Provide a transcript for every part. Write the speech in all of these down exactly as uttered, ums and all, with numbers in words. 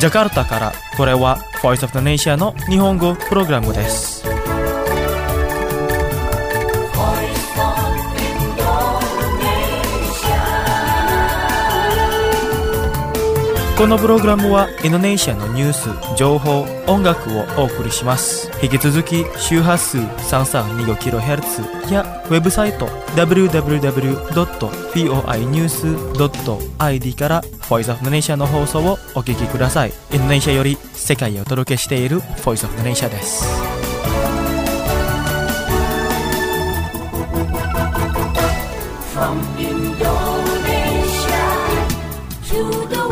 ジャカルタからこれは Voice of the Nation の日本語プログラムです。このプログラムはインドネシアのニュース、情報、音楽をお送りします。引き続き周波数 さんさんにごキロヘルツ やウェブサイト ダブリューダブリューダブリュードットフォーアイニュースドットアイディー から Voice of the Nation の放送をお聞きください。インドネシアより世界へお届けしている Voice of the Nation です。From Indonesia to the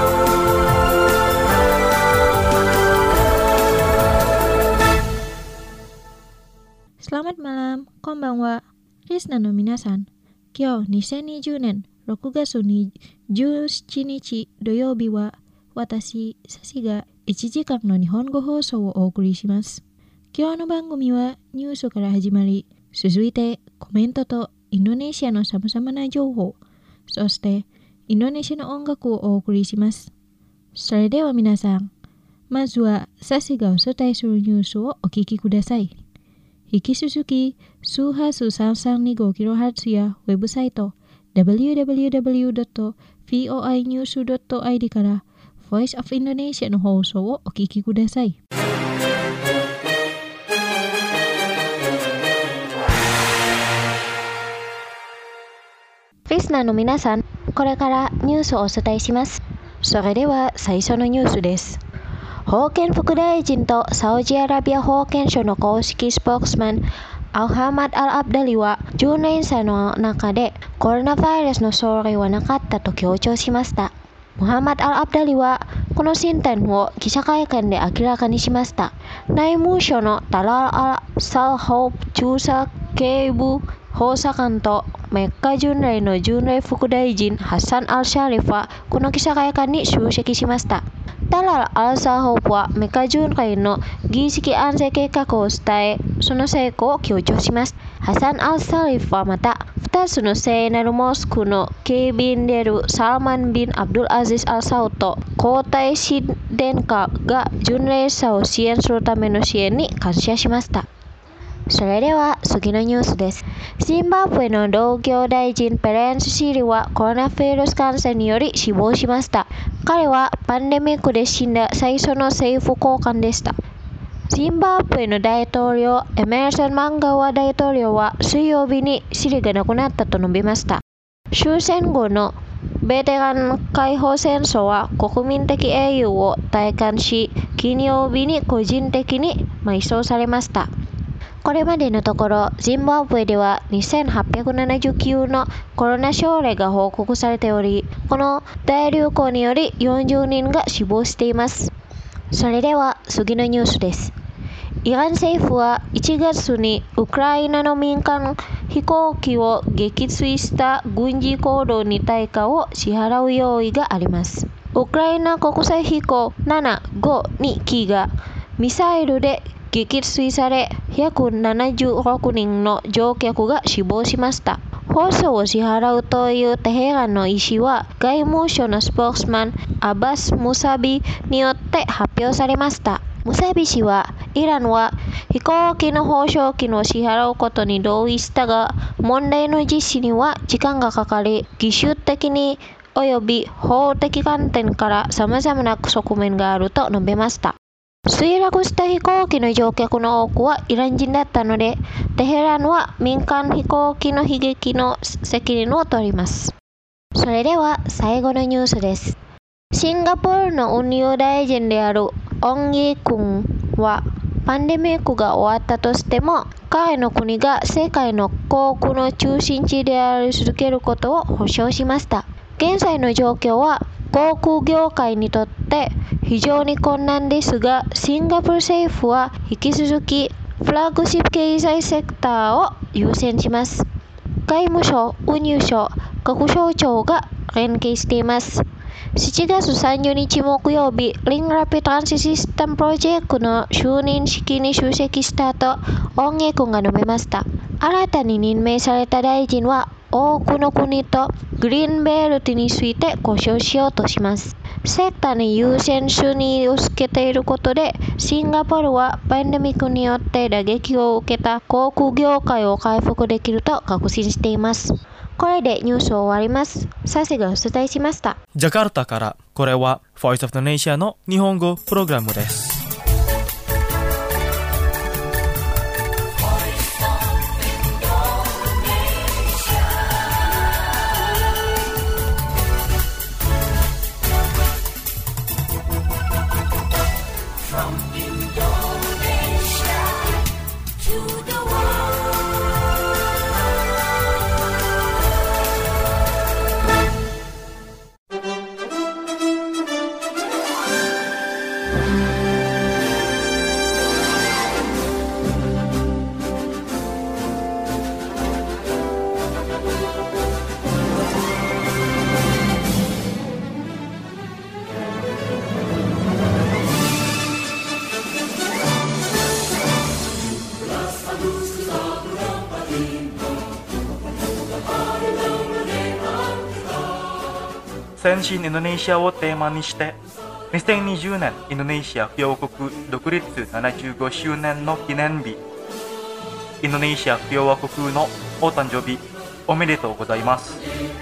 Selamat malam, konbanwa. Listenerの皆さん、今日にせんにじゅうねんろくがつじゅうしちにち土曜日は、私、サシがいちじかんの日本語放送をお送りします。今日の番組はニュースから始まり、続いてコメントとインドネシアのさまざまな情報、そしてインドネシアの音楽をお送りします。それでは皆さん、まずはサシがお伝えするニュースをお聞きください。引き続き、周波数 さんさんにごキロヘルツ やウェブサイト ダブリューダブリューダブリュードットフォーアイニュースドットアイディー から Voice of Indonesia の放送をお聞きください。リスナーの皆さん、これからニュースをお伝えします。それでは最初のニュースです。保健副大臣とサウジアラビア保健省の公式スポークスマン、アルハマド・アル・アブダリはじゅうねんさいの中でコロナウイルスの症例はなかったと強調しました。ムハマド・アル・アブダリはこの進展を記者会見で明らかにしました。内務省のタラル・アル・サルホープ中佐警部補佐官とメッカ巡礼の巡礼副大臣ハッサン・アル・シャリフはこの記者会見に出席しました。タラル・アル・サルホープはメッカ巡礼の儀式安全計画を伝え、その成功を強調します。ハッサン・アル・シャリフはまた、ふたつの聖なるモスクの警備員であるサルマン・ビン・アブドゥル・アジズ・アル・サウドと皇太子殿下が巡礼者を支援するための支援に感謝しました。それでは次のニュースです。ジンバブエの同郷大臣ペレンス・シリはコロナウイルス感染により死亡しました。彼はパンデミックで死んだ最初の政府高官でした。ジンバブエの大統領エメルソン・マンガワ大統領は水曜日にシリが亡くなったと述べました。終戦後のベテラン解放戦争は国民的英雄を体感し、金曜日に個人的に埋葬されました。これまでのところ、ジンバブエではにせんはっぴゃくななじゅうきゅうのコロナ症例が報告されており、この大流行によりよんじゅうにんが死亡しています。それでは次のニュースです。イラン政府はいちがつにウクライナの民間飛行機を撃墜した軍事行動に対価を支払う用意があります。ウクライナ国際飛行ななごに機がミサイルで撃墜され、ひゃくななじゅうろくにんの乗客が死亡しました。報酬を支払うというテヘランの意思は、外務省のスポークスマン、アバス・ムサビによって発表されました。ムサビ氏は、イランは飛行機の報奨金を支払うことに同意したが、問題の実施には時間がかかり、技術的に及び法的観点から様々な側面があると述べました。墜落した飛行機の乗客の多くはイラン人だったので、テヘランは民間飛行機の悲劇の責任を取ります。それでは最後のニュースです。シンガポールの運輸大臣であるオン・イェクンは、パンデミックが終わったとしても、彼の国が世界の航空の中心地であり続けることを保証しました。現在の状況は航空業界にとって非常に困難ですが、シンガポール政府は引き続きフラッグシップ経済セクターを優先します。外務省、運輸省、各省庁が連携しています。しちがつさんじゅうにち木曜日、リングラピトランスシステムプロジェクトの就任式に出席した後、オン・イェクンが述べました。新たに任命された大臣は多くの国とグリーンベルトについて交渉しようとします。 セクターに優先順位をつけていることで、シンガポールはパンデミックによって打撃を受けた航空業界を回復できると確信しています。これでニュースを終わります。サシがお伝えしました。 ジャカルタから、これは Voice of the Nation の日本語プログラムです。先進インドネシアをテーマにしてにせんにじゅうねんインドネシア共和国独立ななじゅうごしゅうねんの記念日、インドネシア共和国のお誕生日おめでとうございます。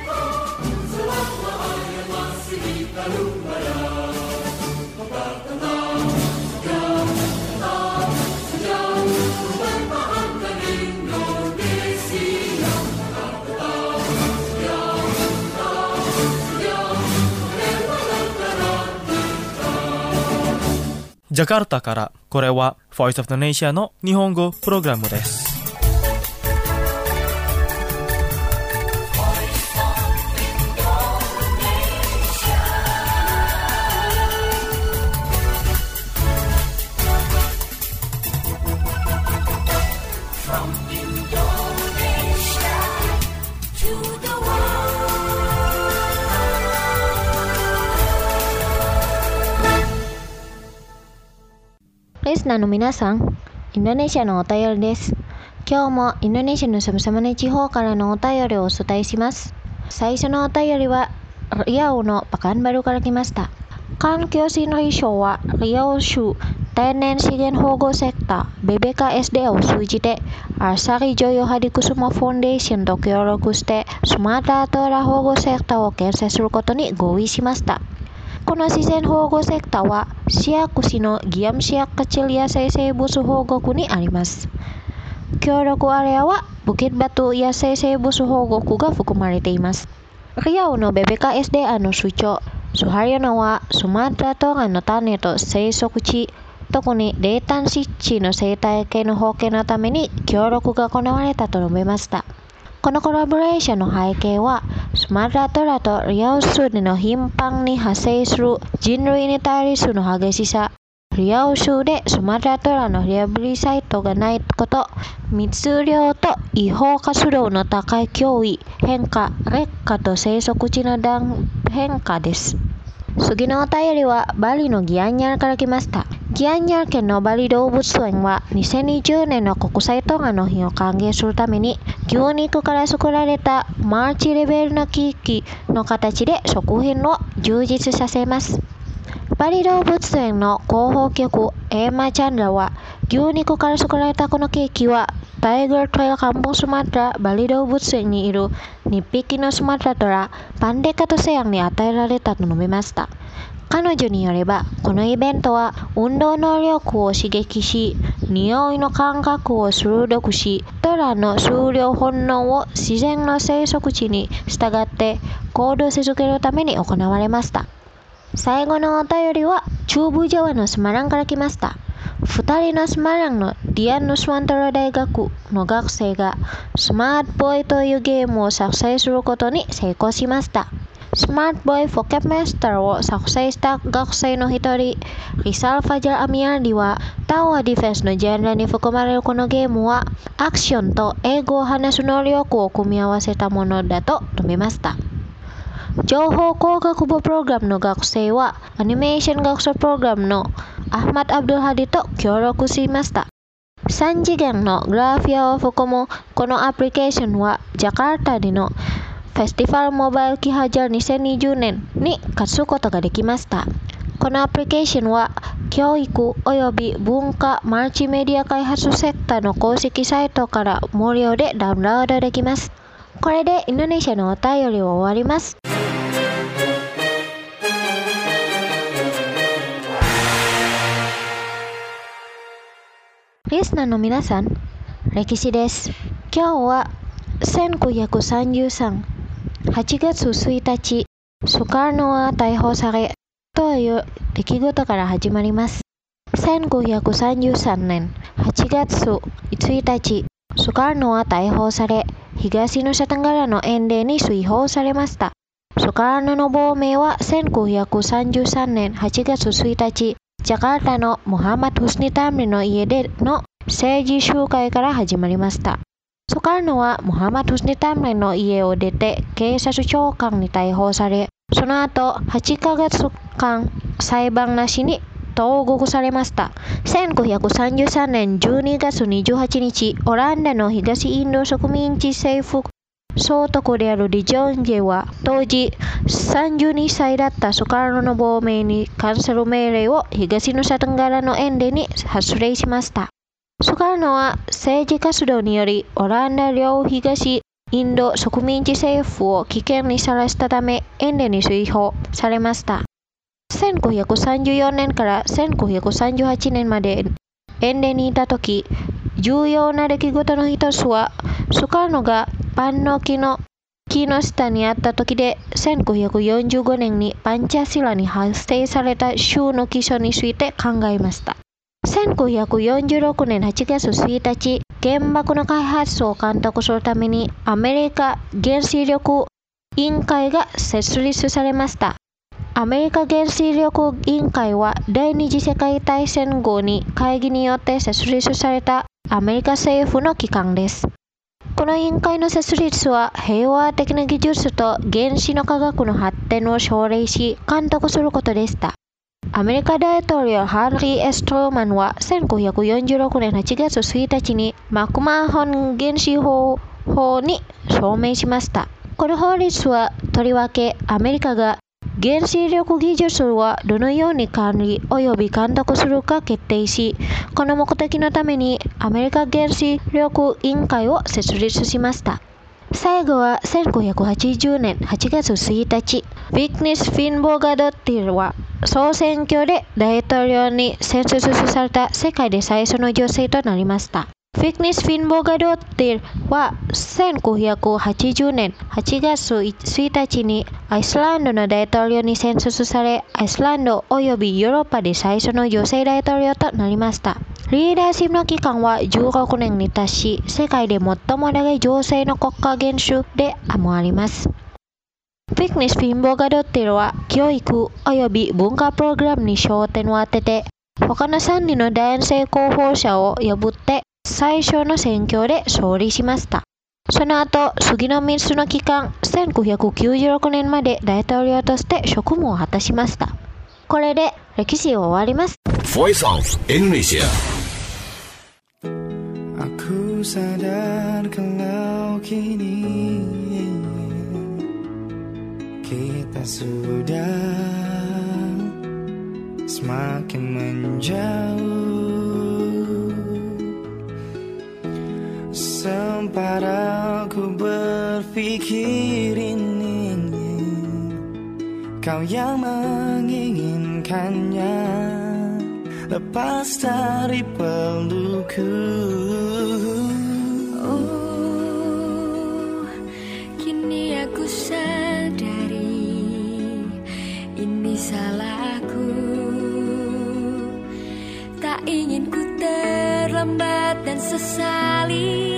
ジャカルタから、これは Voice of the Nation の日本語プログラムです。 リスナーの皆さん、インドネシアのお便りです。今日もインドネシアのさまざまな地方からのお便りをお伝えします。最初のお便りは、リアオのパカンバルから来ました。環境審議省は、リアオ州天然資源保護セクター ビービーケーエスディー を通じて、アサリジョヨハディクスマフォンデーションと協力して、スマトラトラ保護セクターを建設することに合意しました。この自然保護セクターは、シアク市のギアムシアカチリア生生物保護区にあります。協力アレアは、ブキッバト野生生物保護区が含まれています。リアオの ビービーケーエスディー の首長、スハリアナは、スマトラトラの種と生息地、特に冷淡湿地の生態系の保険のために協力が行われたと述べました。このコラボレーションの背景は、スマトラトラとリアオ州での頻繁に発生する人類に対する激しさ、リアオ州でスマトラトラのリハビリサイトがないこと、密漁と違法活動の高い脅威、変化、劣化と生息地の変化です。次のお便りはバリのギアンニャルから来ました。ギアンニャル県のバリ動物園はにせんにじゅうねんの国際トガの日を歓迎するために牛肉から作られたマルチレベルなケーキの形で食品を充実させます。バリ動物園の広報局エーマチャンラは牛肉から作られたこのケーキはタイガートレイルカンポンスマトラバリ動物園にいるにひきのスマトラトラパンデカトセアンに与えられたと述べました。彼女によれば、このイベントは運動能力を刺激し、匂いの感覚を鋭くし、トラの数量本能を自然の生息地に従って行動し続けるために行われました。最後のお便りは、中部ジャワのスマランから来ました。二人のスマランのディアンヌスワンタラ大学の学生がスマートボーイというゲームを作成することに成功しました。スマートボーイフォケマスターを作成した学生の一人、リサル・ファジャル・アミアンリは、タワーディフェンスのジャンルに含まれるこのゲームは、アクションと英語を話す能力を組み合わせたものだと述べました。情報工学部プログラムの学生は、アニメーション学習プログラムのアフマド・アブドゥルハディと協力しました。さん次元のグラフィアを含むこのアプリケーションは、ジャカルタでのフェスティバルモバイルキハジャルにせんにじゅうねんに活すことができました。このアプリケーションは教育および文化マルチメディア開発セクターの公式サイトから無料でダウンロードできます。これでインドネシアのお便りは終わります。リスナーの皆さん、歴史です。今日はせんきゅうひゃくさんじゅうさん、はちがつついたち、スカルノは逮捕されという出来事から始まります。せんきゅうひゃくさんじゅうさんねんはちがつついたち、スカルノは逮捕され、東ヌサテンガラのエンデに追放されました。スカルノの亡命はせんきゅうひゃくさんじゅうさんねんはちがつついたち、ジャカルタのムハマド・フスニ・タムリの家での政治集会から始まりました。スカルノはムハマド・フスニ・タムリの家を出て警察長官に逮捕され、その後はちかげつかん裁判なしに投獄されました。せんきゅうひゃくさんじゅうさんねんじゅうにがつにじゅうはちにち、オランダの東インド植民地政府総督であるリ・ジョンジェは当時さんじゅうにさいだったスカルノの亡命に関する命令を東ヌサテンガラのエンデに発令しました。スカルノは政治活動によりオランダ領東インド植民地政府を危険にさらしたためエンデに追放されました。せんきゅうひゃくさんじゅうよねんからせんきゅうひゃくさんじゅうはちねんまでエンデにいたとき、重要な出来事の一つはスカルノがパンの木の木の下にあった時で、せんきゅうひゃくよんじゅうごねんにパンチャシラに発生された州の基礎について考えました。せんきゅうひゃくよんじゅうろくねんはちがつついたち、原爆の開発を監督するためにアメリカ原子力委員会が設立されました。アメリカ原子力委員会は第二次世界大戦後に会議によって設立されたアメリカ政府の機関です。この委員会の設立は平和的な技術と原子の科学の発展を奨励し監督することでした。アメリカ大統領ハンリー・エス・トルーマンはせんきゅうひゃくよんじゅうろくねんはちがつついたちにマクマホン原子法法に署名しました。この法律はとりわけアメリカが原子力技術はどのように管理及び監督するか決定し、この目的のためにアメリカ原子力委員会を設立しました。最後はせんきゅうひゃくはちじゅうねんはちがつついたち、ヴィクニス・フィンボーガドッティルは総選挙で大統領に選出された世界で最初の女性となりました。ヴィクニス・フィンボーガドッティルはせんきゅうひゃくはちじゅうねんはちがつついたちにアイスランドの大統領に選出され、アイスランドおよびヨーロッパで最初の女性大統領となりました。リーダーシップの期間はじゅうろくねんに達し、世界で最も長い女性の国家元首でもあります。ヴィクニス・フィンボーガドッティルは教育および文化プログラムに焦点を当てて、他のさんにんの男性候補者を破って最初の選挙で勝利しました。その後、次のみっつの期間、せんきゅうひゃくきゅうじゅうろくねんまで大統領として職務を果たしました。これで歴史を終わります。 Voice of Indonesia. Aku sadar kalau kini kita sudah semakin menjauh. Sempat aku berpikir ini kau yang menginginkannya, lepas dari pelukku. Oh, kini aku sadari ini salahku. Tak ingin ku terlambat dan sesali.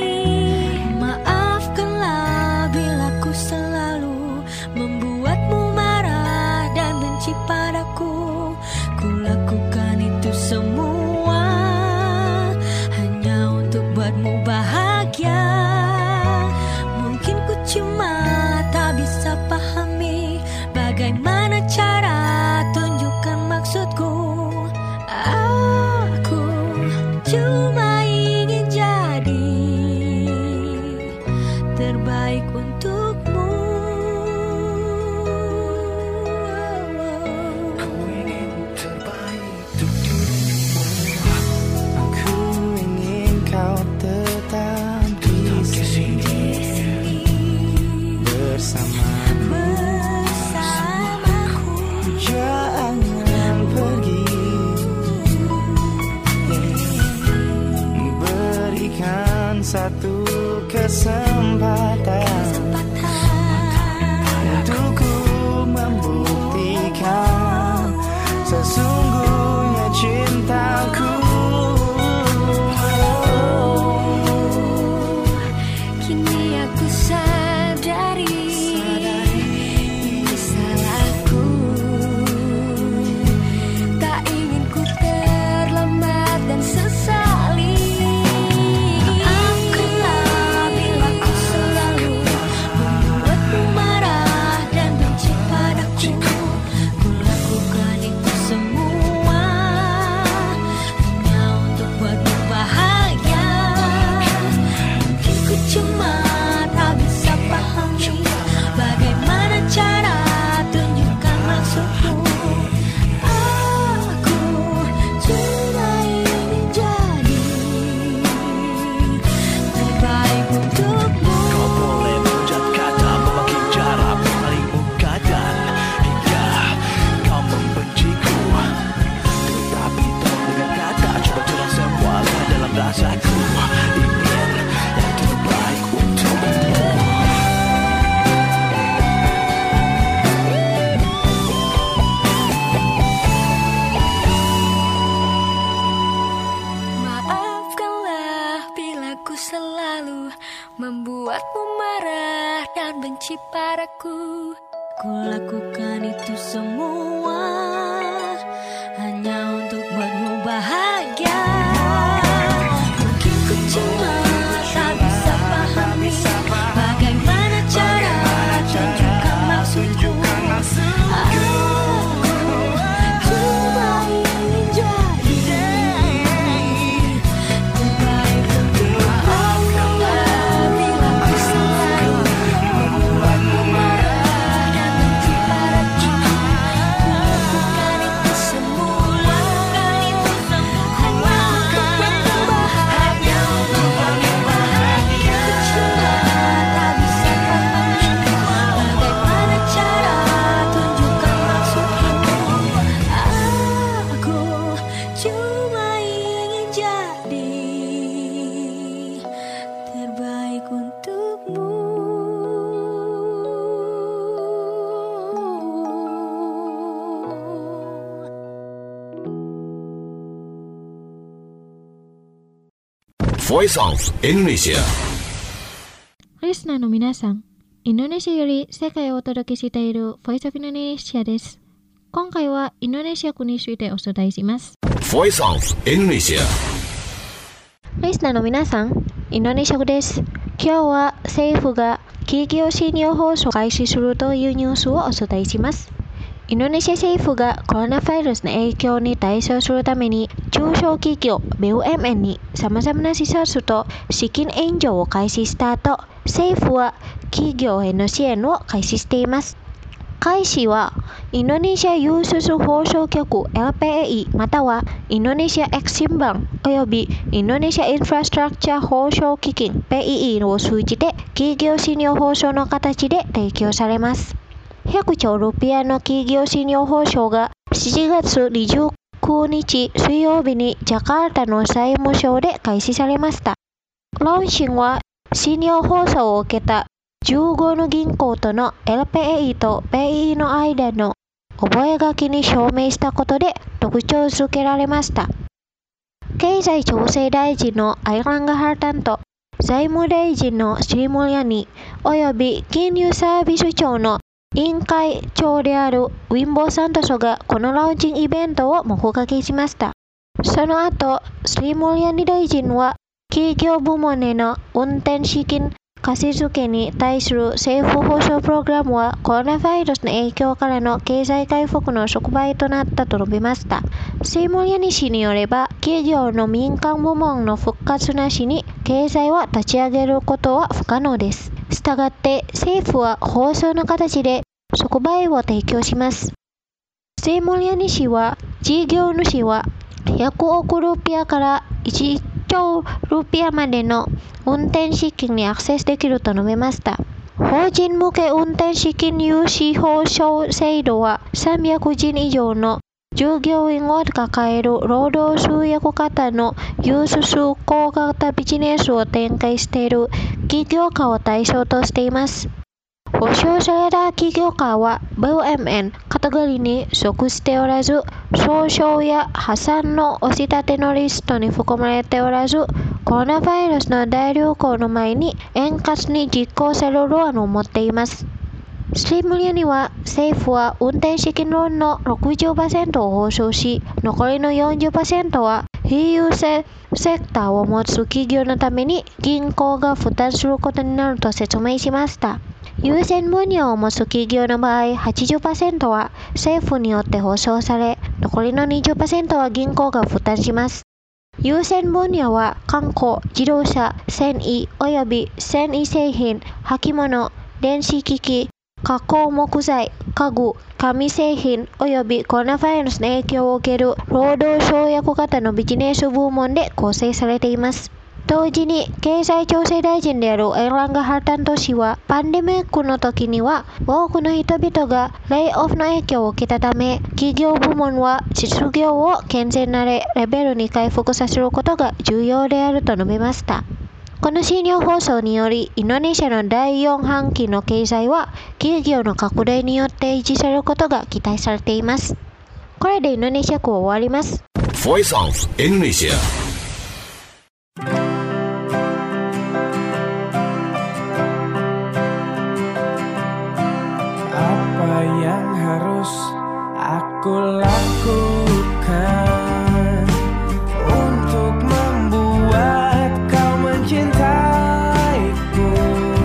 Maafkanlah bila ku selalu membuatmu marah dan benci padaku. Ku lakukan itu semua hanya untuk buatmu bahagia. Mungkin ku cuma tak bisa pahami bagaimana cara tunjukkan maksudku. Aku cuma ingin jadi terbaik untukmu. satu kesempatan untukku membuktikan sesungguhnya cintaku. Kini aku sadari ini salahku. Tak ingin ku terlambat dan sesali. Maafkanlah bila ku selalu membuatmu marah dan benci padaku. Ku lakukan itu semua hanya untuk buatmu bahagia. Mungkin ku cuma tak bisa pahami bagaimana cara tunjukkan maksudku. Aku cuma ingin jadi terbaik untukmu. Kau boleh menjat kata, memakai cara paling muka dan hingga kau membenciku. Tetapi tak dengan kata, coba tuang semua dalam rasaku. Ingin yang terbaik untukmu. Maafkanlah bila ku selalu membuatmu marah dan benci padaku. Ku lakukan itu semua hanya untuk buatmu bahagia. Mungkin ku cuma tak bisa pahami bagaimana cara tunjukkan maksudku. Aku cuma ingin jadi terbaik untukmu. Maafkanlah bila ku selalu membuatmu marah dan benci padaku. Ku lakukan itu semua hanya untuk buatmu bahagia. Ku cuma tak bisa pahami bagaimana cara tunjukkan maksudku. Aku cuma ingin jadi terbaik untukmu. Voice of Indonesia. リスナーの皆さん、インドネシアより世界をお届けしている Voice of Indonesia です。今回はインドネシア国についてお伝えします。 Voice of Indonesia. リスナーの皆さん、インドネシア語です。今日は政府が企業信用放送を開始するというニュースをお伝えします。インドネシア政府がコロナウイルスの影響に対処するために中小企業 ビーエムエヌ に様々な施設と資金援助を開始した後、政府は企業への支援を開始しています。開始はインドネシア輸出放送局 エルピーエーイー またはインドネシアエクシンバンおよびインドネシアインフラストラクチャー放送基金 ピーイーイー を通じて企業信用放送の形で提供されます。ひゃくちょうルピアの企業信用放送がしちがつにじゅうくにち水曜日にジャカルタの債務省で開始されました。ロンシンは信用放送を受けたじゅうごの銀行との エルピーエーイー と ピーイーイー の間の覚書に署名したことで特徴づけられました。経済調整大臣のアイランガハルタンと財務大臣のシリモリアニおよび金融サービス庁の委員会長であるウィンボー・サントスがこのラウンチイベントを目撃しました。その後、スリモリアニ大臣は企業部門への運転資金貸し付けに対する政府保障プログラムはコロナウイルスの影響からの経済回復の触媒となったと述べました。スリモリアニ氏によれば、企業の民間部門の復活なしに経済を立ち上げることは不可能です。したがって政府は放送の形で触媒を提供します。スリモリアニ氏は事業主はひゃくおくルピアからいちちょうルピアまでの運転資金にアクセスできると述べました。法人向け運転資金融資保証制度はさんびゃくにん以上の従業員を抱える労働集約型の有数数小型ビジネスを展開している企業家を対象としています。保証された企業家は ブイエムエヌ カテゴリーに属しておらず、訴訟や破産の押し立てのリストに含まれておらず、コロナウイルスの大流行の前に円滑に実行される案を持っています。スリムリには政府は運転資金ローンの ろくじゅっパーセント を保証し、残りの よんじゅっパーセント は非優勢セクターを持つ企業のために銀行が負担することになると説明しました。優先分野を持つ企業の場合 はちじゅっパーセント は政府によって保証され、残りの にじゅっパーセント は銀行が負担します。優先分野は観光、自動車、繊維および繊維製品、履物、電子機器、加工木材、家具、紙製品およびコロナウイルスの影響を受ける労働集約型のビジネス部門で構成されています。同時に経済調整大臣であるエランガ・ハルタント氏は、パンデミックの時には多くの人々がレイオフの影響を受けたため、企業部門は失業を健全なレベルに回復させることが重要であると述べました。この新日放送により、インドネシアのだいよん半期の経済は企業の拡大によって維持されることが期待されています。これでインドネシア語を終わります。 Voice of Indonesia. Apa yang harus aku lakukan untuk membuat kau mencintaiku?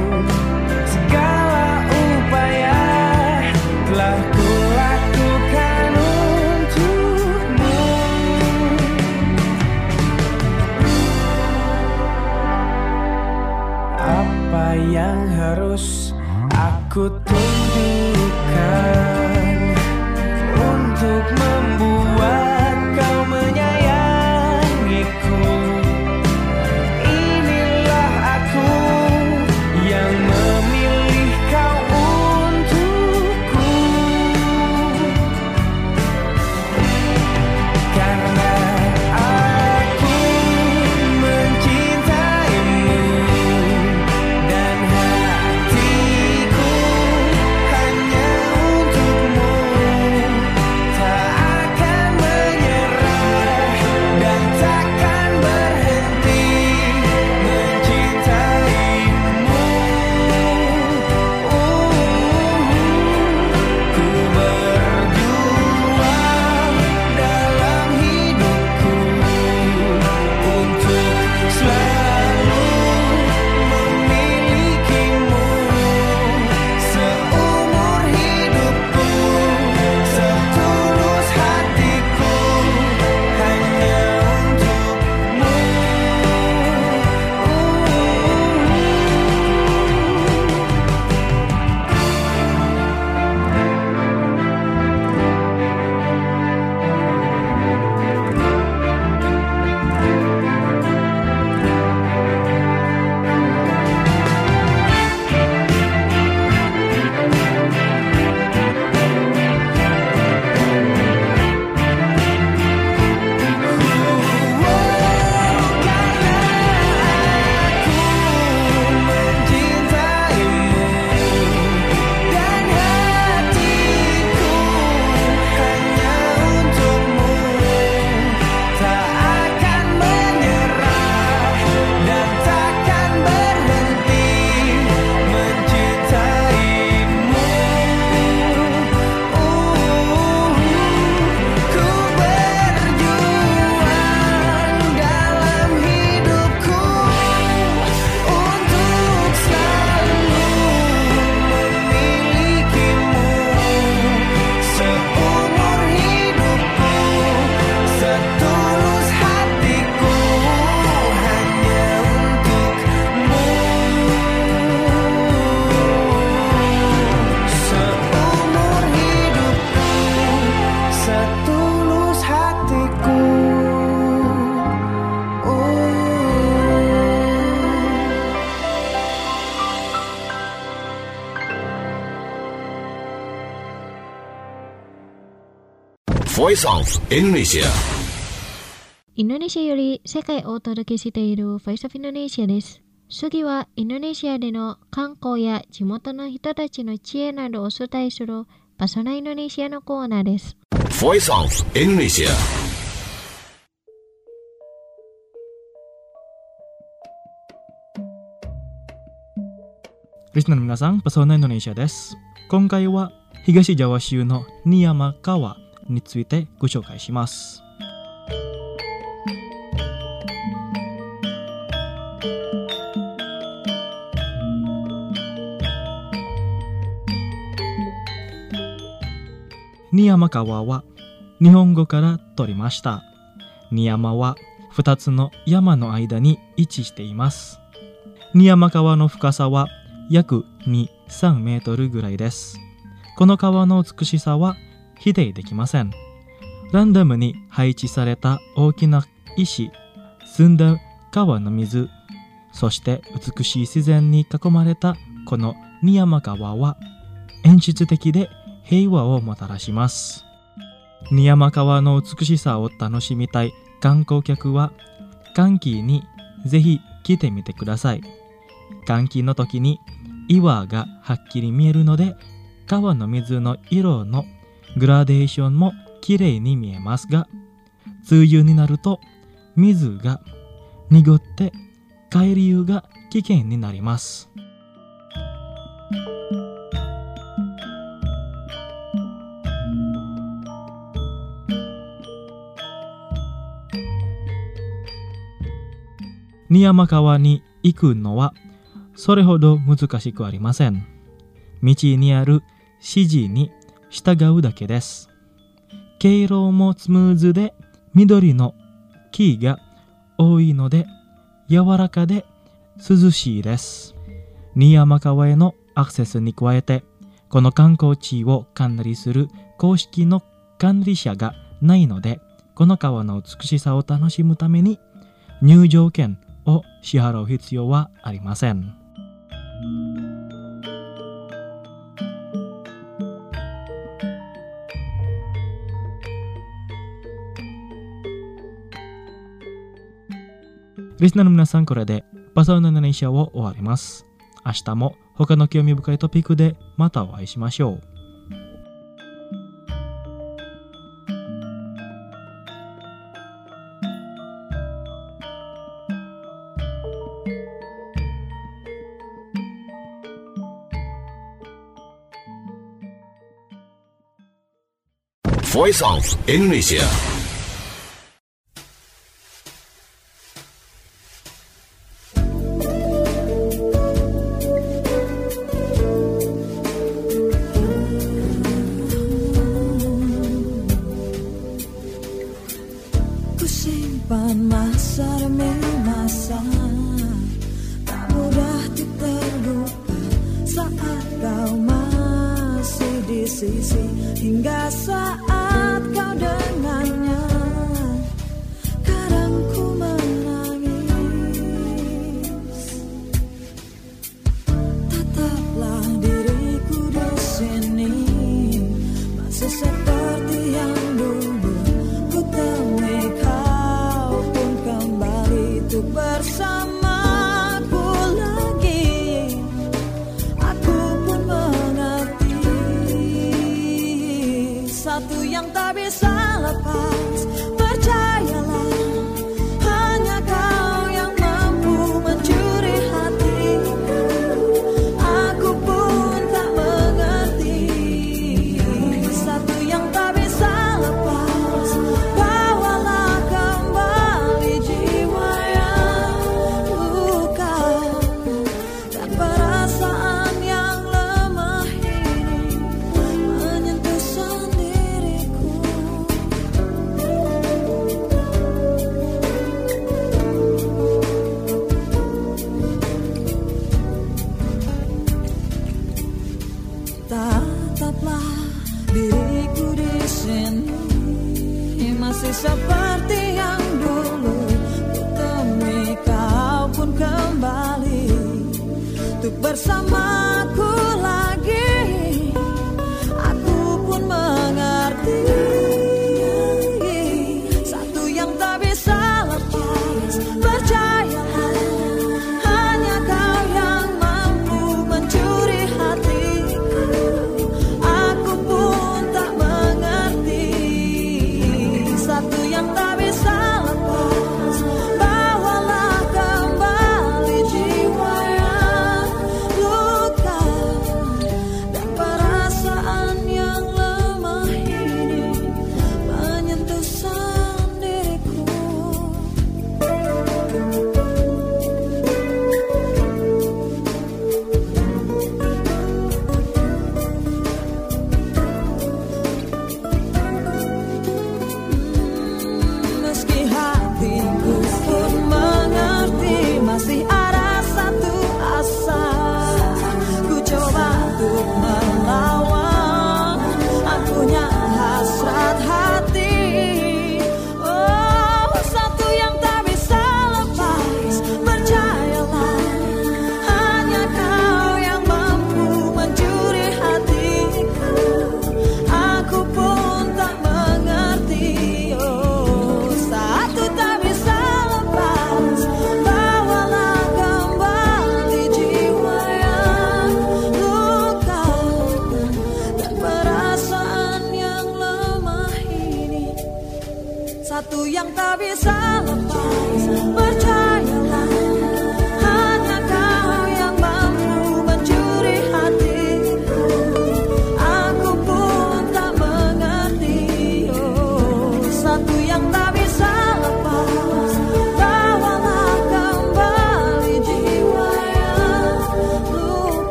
Segala upaya telah kulakukan untukmu. Apa yang harus aku tunjukkan untuk membuat kau menyayangiku? Inilah aku yang memilih kau untukku, karena aku mencintaimu dan hatiku hanya untukmu. Voice of Indonesia. インドネシアより世界をお届けしている Voice of Indonesia です。次はインドネシアでの観光や地元の人たちの知恵などをお伝えするパソナインドネシアのコーナーです。 Voice of Indonesia. Listener の皆さん、パソナインドネシアです。今回は東ジャワ州の新山川についてご紹介します。新山川は日本語から取りました。新山はふたつの山の間に位置しています。新山川の深さは約に、さんメートルぐらいです。この川の美しさは否定できません。ランダムに配置された大きな石、澄んだ川の水、そして美しい自然に囲まれたこの新山川は演出的で平和をもたらします。新山川の美しさを楽しみたい観光客は乾季にぜひ来てみてください。乾季の時に岩がはっきり見えるので川の水の色のグラデーションもきれいに見えますが、梅雨になると水が濁って海流が危険になります。新山川に行くのはそれほど難しくありません。道にある指示に従うだけです。経路もスムーズで緑の木が多いので柔らかで涼しいです。新山川へのアクセスに加えて、この観光地を管理する公式の管理者がないので、この川の美しさを楽しむために入場券を支払う必要はありません。リスナーの皆さん、これでパソナインドネシアを終わります。明日も他の興味深いトピックでまたお会いしましょう。 Voice of Indonesia. Kusimpan masa demi masa, tak mudah terlupa saat kau masih di sisi, hingga saat kau dengannya. Kadang ku menangis, tetaplah diriku di sini, masih seperti yang dulu. Ku temui kau pun kembali untuk bersamaku lagi. Aku pun mengerti satu yang tak bisa lepas. Percayalah, hanya kau yang mampu mencuri hatiku. Aku pun tak mengerti satu yang tak bisa lepas. Bawalah kembali jiwa yang luka dan perasaan yang lemah ini menyentuh sendiriku. Tataplah diriku di sini, masih seperti yang dulu. Ku temui kau pun kembali untuk bersamaku lagi. Aku pun mengerti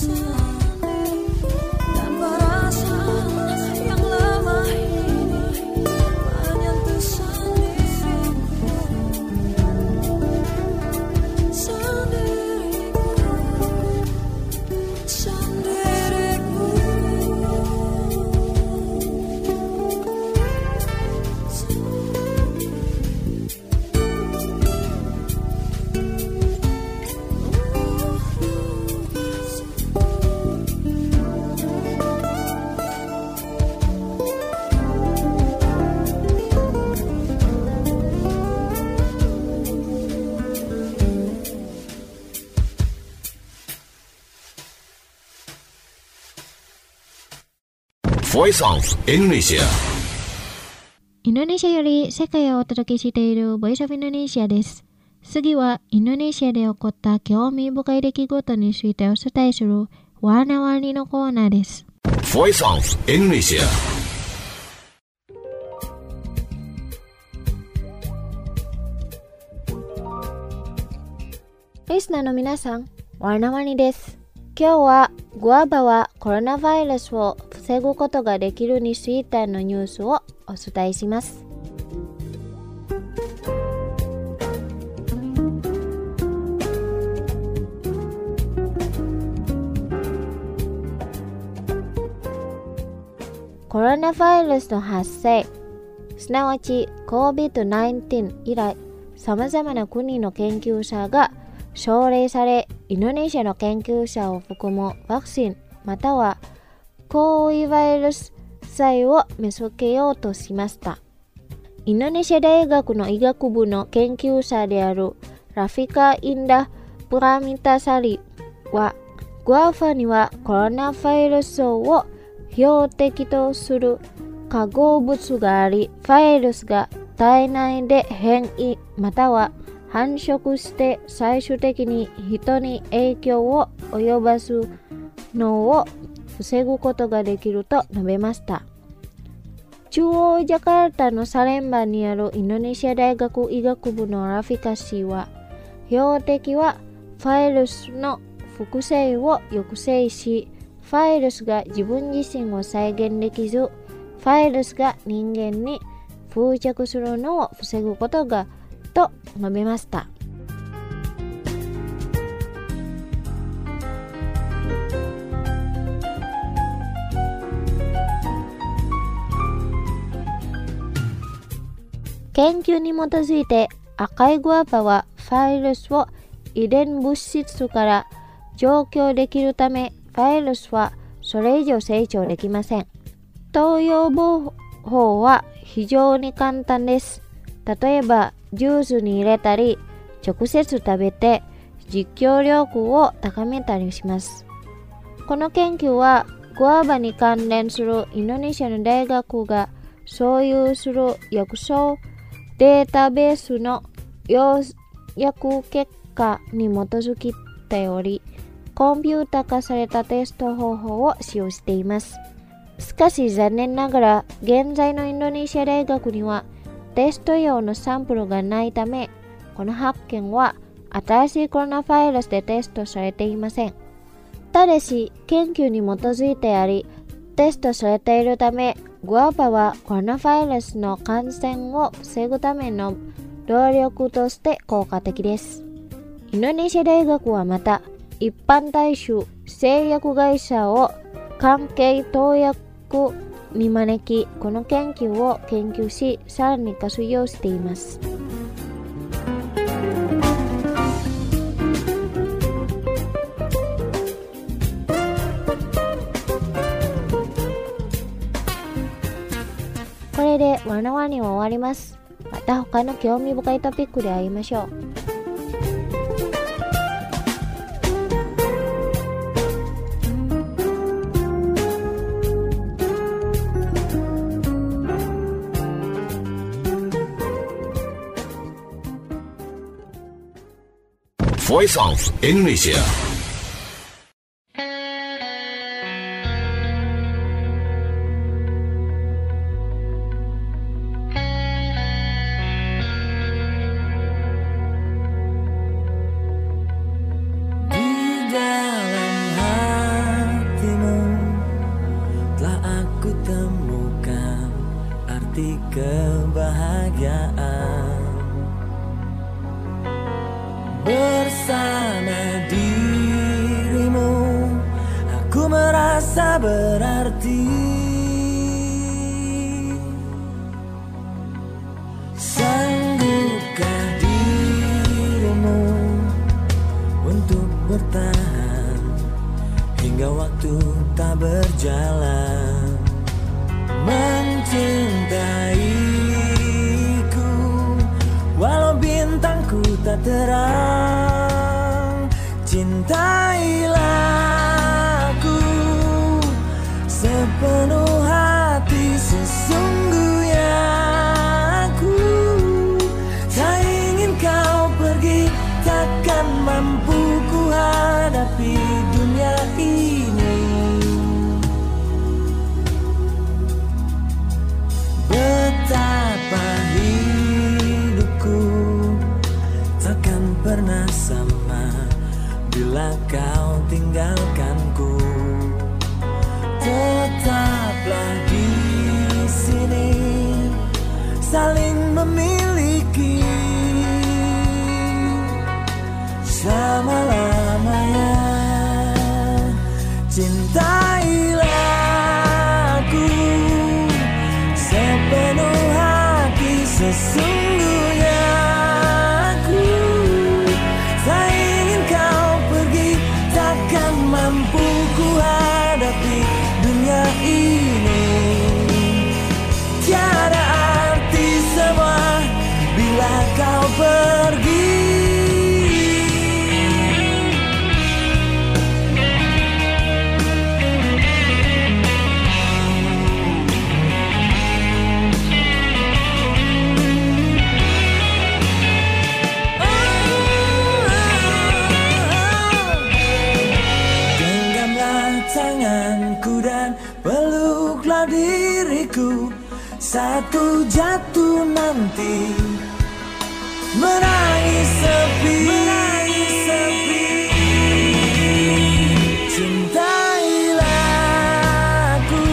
dan perasaan yang lemah ini menyentuh sendiriku, sendiriku, sendiriku. Voice of Indonesia. インドネシアより世界をお届けしている Voice of Indonesia です。次はインドネシアで起こった興味深い出来事についてお伝えするワーナワニのコーナーです。 Voice of Indonesia. リスナーの皆さん、ワーナワニです。今日はグアバはコロナウイルスを防ぐことができるについてのニュースをお伝えします。コロナウイルスの発生、すなわち コービッドナインティーン 以来、さまざまな国の研究者が奨励され、インドネシアの研究者を含むワクチンまたは抗ウイルス剤を見つけようとしました。インドネシア大学の医学部の研究者であるラフィカ・インダ・プラミタサリは、グアバにはコロナウイルスを標的とする化合物があり、ウイルスが体内で変異または繁殖して最終的に人に影響を及ぼすのを防ぐことができると述べました。中央ジャカルタのサレンバにあるインドネシア大学医学部のラフィカ氏は、標的はウイルスの複製を抑制し、ウイルスが自分自身を再現できず、ウイルスが人間に付着するのを防ぐことがと述べました。研究に基づいて赤いグアバはウイルスを遺伝物質から除去できるため、ウイルスはそれ以上成長できません。投与方法は非常に簡単です。例えばジュースに入れたり、直接食べて実況力を高めたりします。この研究はグアバに関連するインドネシアの大学が所有する薬草データベースの要約結果に基づいており、コンピュータ化されたテスト方法を使用しています。しかし残念ながら現在のインドネシア大学にはテスト用のサンプルがないため、この発見は新しいコロナウイルスでテストされていません。ただし研究に基づいてあり、テストされているため、グアバはコロナウイルスの感染を防ぐための動力として効果的です。インドネシア大学はまた、一般大衆、製薬会社を関係投薬に招き、この研究を研究し、さらに活用しています。これでワナワニは終わります。また他の興味深いトピックで会いましょう。 Voice of Indonesia. Di dalam hati terasa berarti. Sanggupkah dirimu untuk bertahan hingga waktu tak berjalan, mencintaiku walau bintangku tak terang. Cintailah aku sepenuh hati, sesungguhnya aku tak ingin kau pergi. Takkan mampu ku hadapi dunia ini. Betapa hidupku takkan pernah sama bila kau tinggalkanku. Tetaplah di sini, saling memiliki selama-lamanya. Cintailah aku sepenuh hati, sesungguhnya aku tak ingin kau pergi. Takkan mampu ku hadapi dunia ini. Tiada arti semua bila kau pergi. Peluklah diriku saat ku jatuh nanti, menangis sepi, menangis sepi. Cintailah aku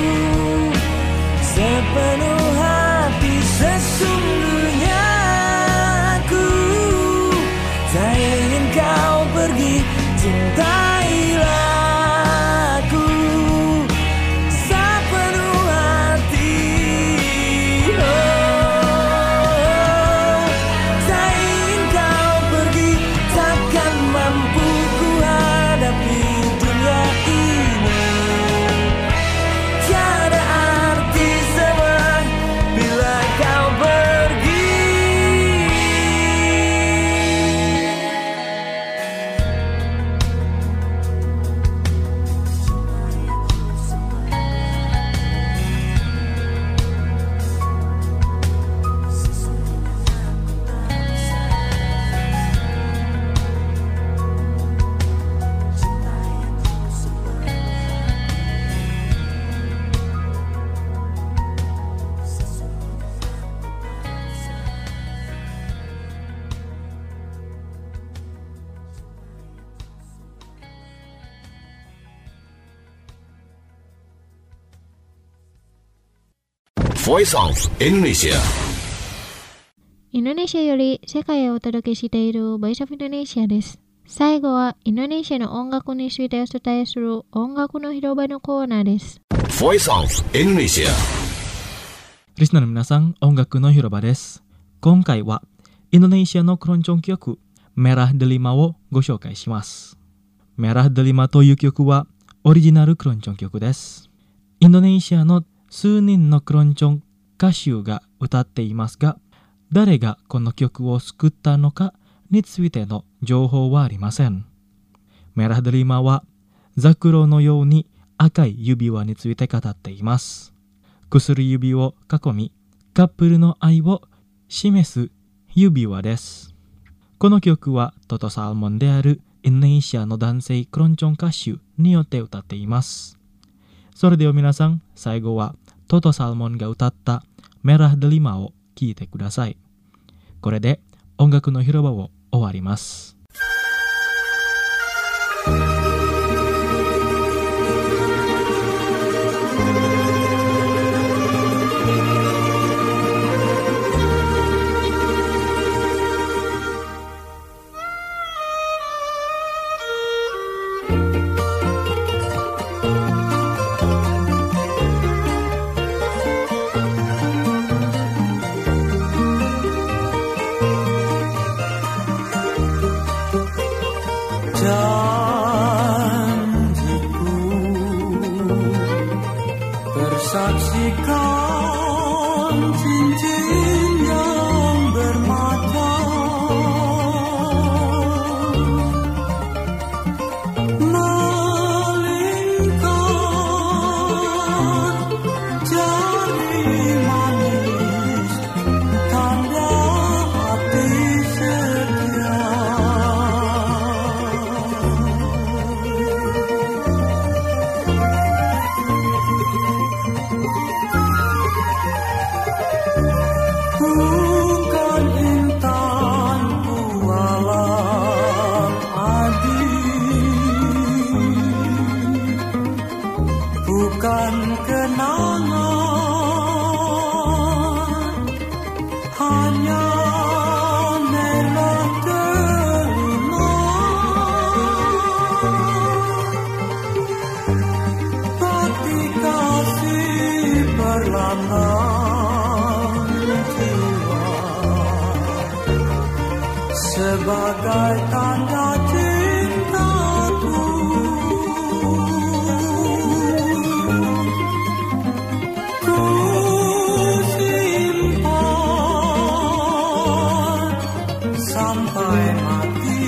sepenuh hati, sesungguhnya aku tak ingin kau pergi. Cintailah Voice of Indonesia. インドネシアより世界をお届けしている Voice of Indonesia です。最後はインドネシアの音楽についてお伝えする音楽の広場のコーナーです。 Voice of Indonesia。 リスナーの皆さん、音楽の広場です。今回はインドネシアのクロンチョン曲 Merah Delima をご紹介します。 Merah Delima という曲はオリジナルクロンチョン曲です。インドネシアの数人のクロンチョン歌手が歌っていますが、誰がこの曲を作ったのかについての情報はありません。Merah Delima はザクロのように赤い指輪について語っています。薬指を囲み、カップルの愛を示す指輪です。この曲はトトサルモンであるインドネシアの男性クロンチョン歌手によって歌っています。それでは皆さん、最後はトトサルモンが歌ったMerah Delimaを聴いてください。これで音楽の広場を終わります。 Saksikan cincin yang bermata, melingkar jari manis, tanda hati setia. Bukan intan bualan adi, bukan kenangan, hanya merah delima. Bakti kasih perlahan jiwa, sebagai tanda cintaku. Ku simpan sampai mati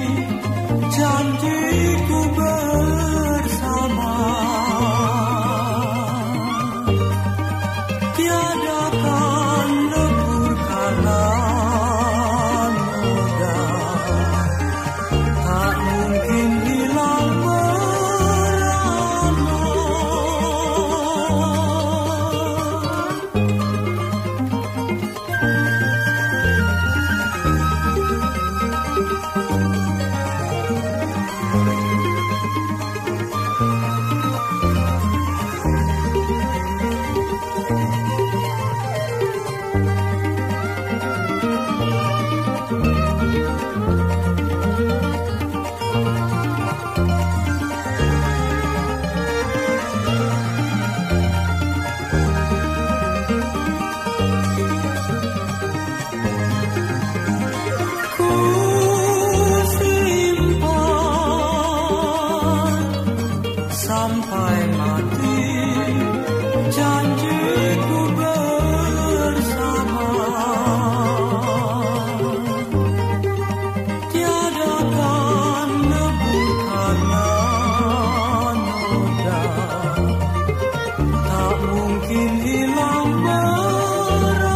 janjiku bersama. Tiadakan lebur karena noda, tak mungkin hilang merana. Ku simpan sampai mati janjiku bersama. Tiadakan lebur karena noda, tak mungkin hilang merana.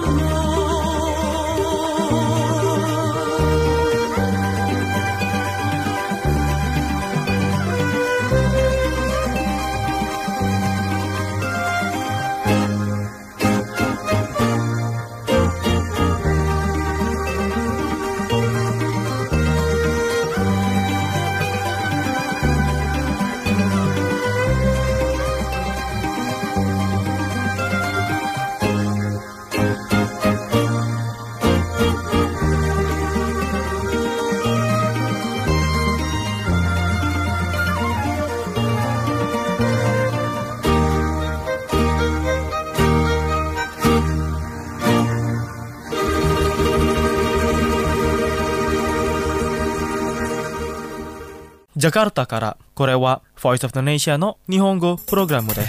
Jakarta から、これは Voice of the Nation の日本語プログラムです。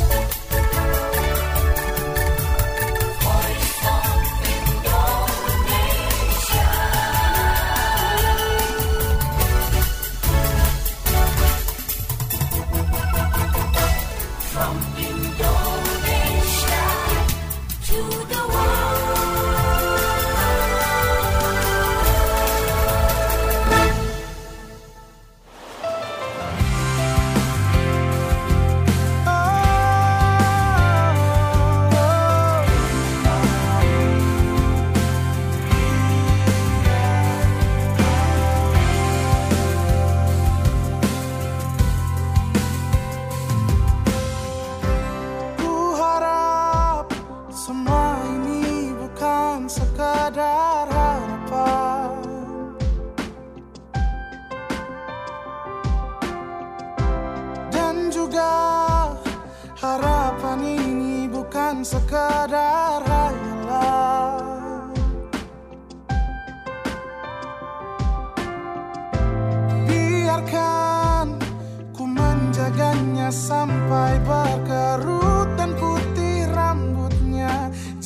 Harapan ini bukan sekadar hayalan. Biarkan ku menjaganya sampai berkerumun.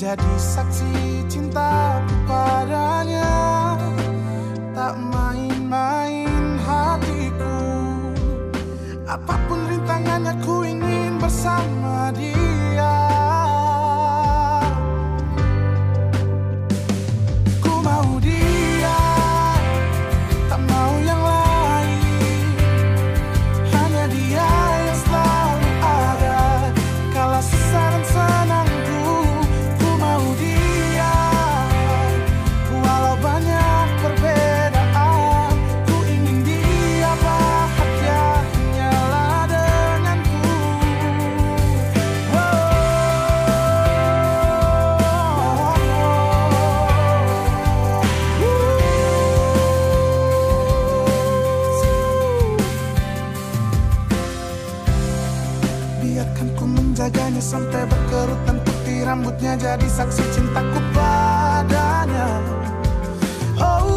jadi saksi cintaku padanya. Tak main-main hatiku, apapun rintangannya ku ingin bersama dia. Ku mau dia, tak mau yang lain. Hanya dia yang selalu ada kala susah dan senangku. Ku mau dia, walau banyak perbedaan. Ku ingin dia bahagia hanyalah denganku. Oh. Biarkan ku menjaganya sampai berkerut dan putih rambutnya, jadi saksi cintaku padanya. Oh,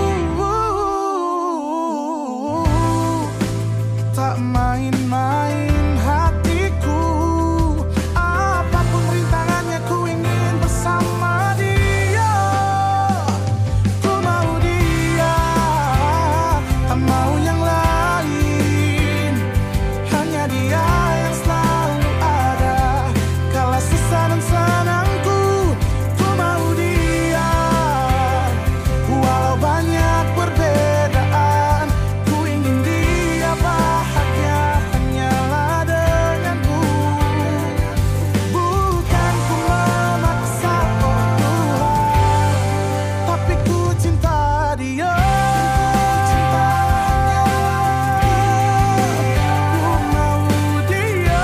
tak main-main hatiku, apapun rintangannya ku ingin bersama dia. Ku mau dia, tak mau yang lain. Hanya dia yang selalu ada kala susah dan senangku. Ku mau dia, walau banyak perbedaan. Ku ingin dia bahagia hanyalah denganku. Bukan ku memaksa, oh Tuhan, tapi ku cinta dia. Ku mau dia.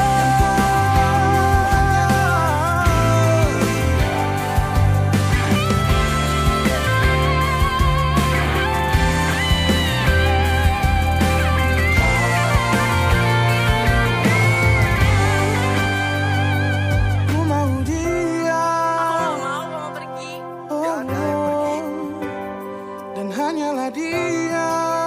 Ku mau dia. Oh, dan hanyalah dia.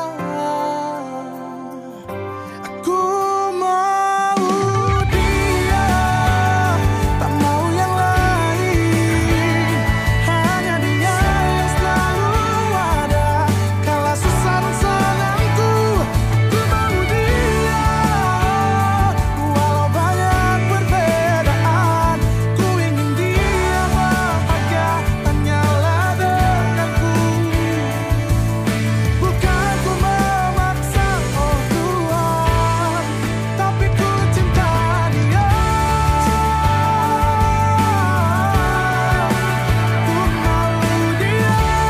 Aku mau dia, tak mau yang lain. Hanya dia yang selalu ada kala susah dan senangku. Ku mau dia, walau banyak perbedaan. Ku ingin dia bahagia hanyalah denganku. Bukan ku memaksa, oh Tuhan, tapi ku cinta dia. Ku mau dia,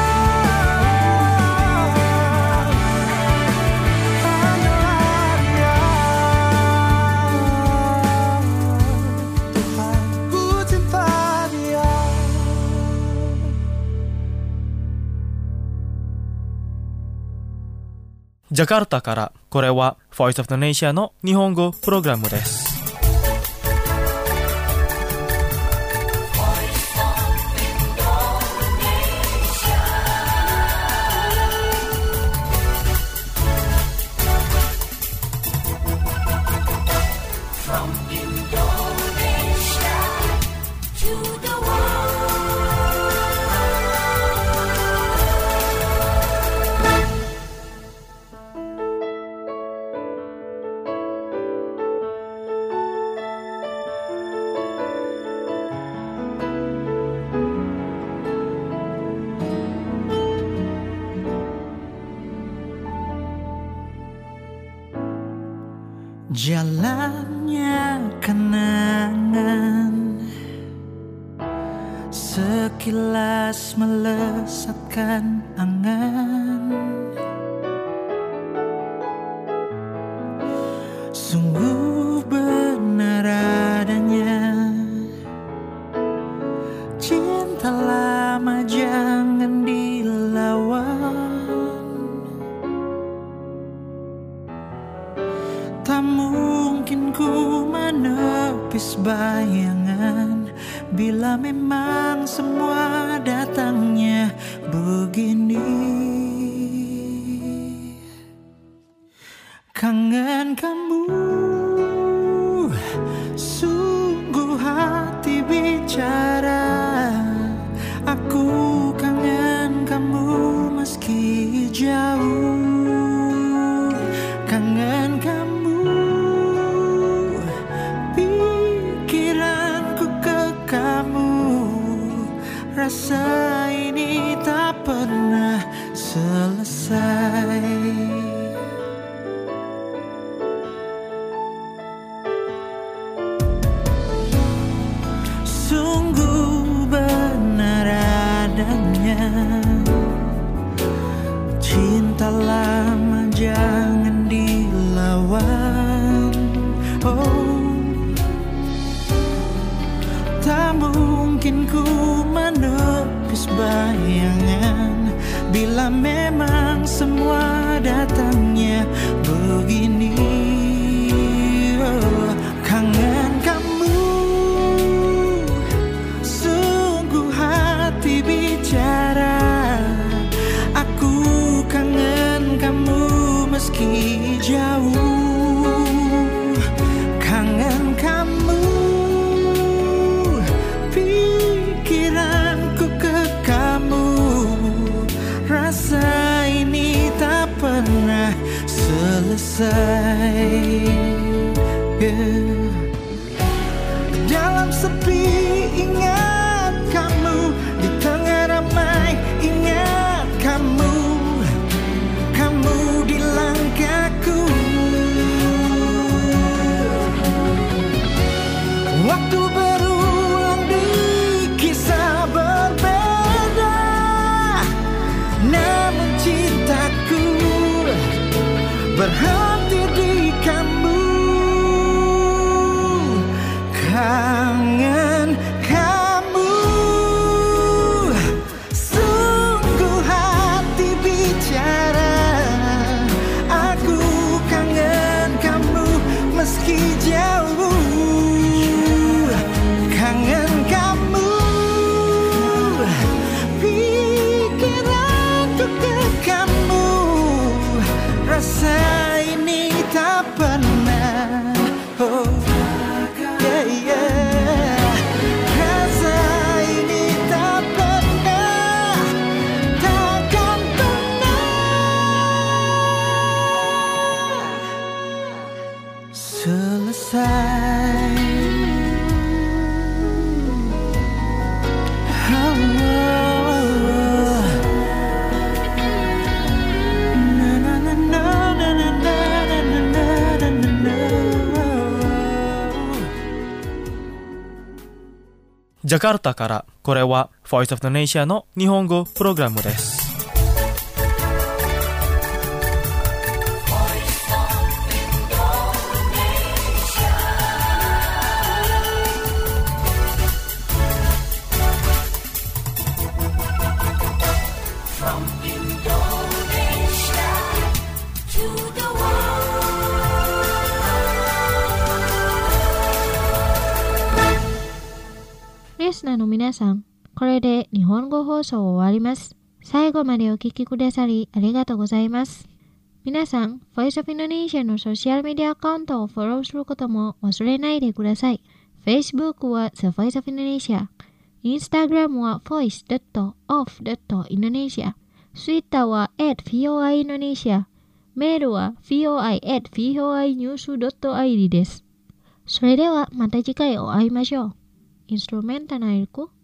hanyalah dia. Tuhan, ku cinta dia. Jakarta からこれは Voice of Indonesia の日本語プログラムです。 Jalannya kenangan sekilas melesatkan angan. Sungguh benar adanya cinta lama jangan dilawan. Tak mungkin ku menepis bayangan bila memang semua datangnya begini. Kangen kamu, sungguh hati bicara. adanya. Cinta lama jangan dilawan. Oh, tak mungkin ku menepis bayangan bila memang semua datangnya begini. Oh, kangen kamu, sungguh hati bicara. Aku kangen kamu meski jauh. Kangen kamu, pikiranku ke kamu. Rasa ini tak pernah selesai. Yeah. Dalam sepi ingat kamu, di tengah ramai ingat kamu. Kamu di langkahku. Waktu berulang di kisah berbeda, namun cintaku berhenti di kamu. Kangen kamu, sungguh hati bicara. Aku kangen kamu meski jauh. Kangen kamu, pikiranku ke kamu. Rasa ini tak pernah. Oh, yeah, yeah. Rasa ini tak pernah, takkan pernah selesai. Oh, oh, oh. Na, na, na, na, na, na, na, na, na, na, na, na. Jakarta からこれは Voice of Indonesia の日本語プログラムです。 リスナーの皆さん、これで日本語放送を終わります。最後までお聞きくださりありがとうございます。皆さん、Voice of Indonesia のソーシャルメディアアカウントをフォローすることも忘れないでください。Facebook は The Voice of Indonesia、Instagram は ボイス ドット オフ ドット インドネシア、Twitter は アット ブイオアイ インドネシア、メールは ブイオアイ アット ブイオアイ ニュース ドット アイディー です。それではまた次回お会いましょう。Instrumentan airku